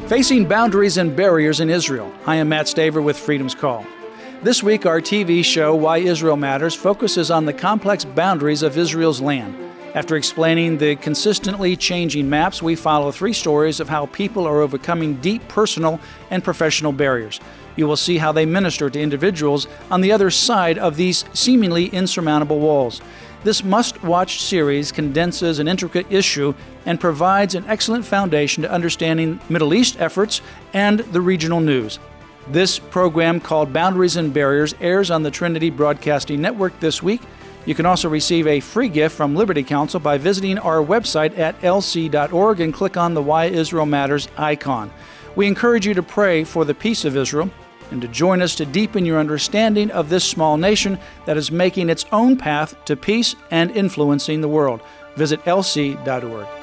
Facing boundaries and barriers in Israel. I am Matt Staver with Freedom's Call. This week, our TV show, Why Israel Matters, focuses on the complex boundaries of Israel's land. After explaining the consistently changing maps, we follow 3 stories of how people are overcoming deep personal and professional barriers. You will see how they minister to individuals on the other side of these seemingly insurmountable walls. This must-watch series condenses an intricate issue and provides an excellent foundation to understanding Middle East efforts and the regional news. This program, called Boundaries and Barriers, airs on the Trinity Broadcasting Network this week. You can also receive a free gift from Liberty Counsel by visiting our website at lc.org and click on the Why Israel Matters icon. We encourage you to pray for the peace of Israel and to join us to deepen your understanding of this small nation that is making its own path to peace and influencing the world. Visit lc.org.